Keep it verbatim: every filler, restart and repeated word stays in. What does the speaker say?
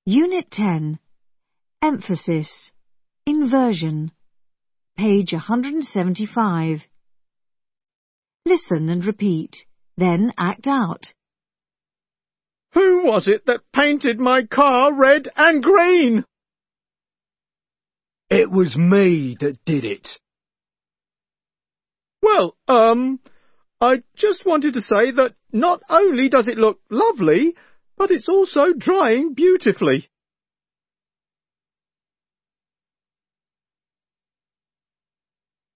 Unit ten. Emphasis. Inversion. Page one hundred seventy-five. Listen and repeat, then act out. Who was it that painted my car red and green? It was me that did it. Well, um, I just wanted to say that not only does it look lovely, but it's also drying beautifully.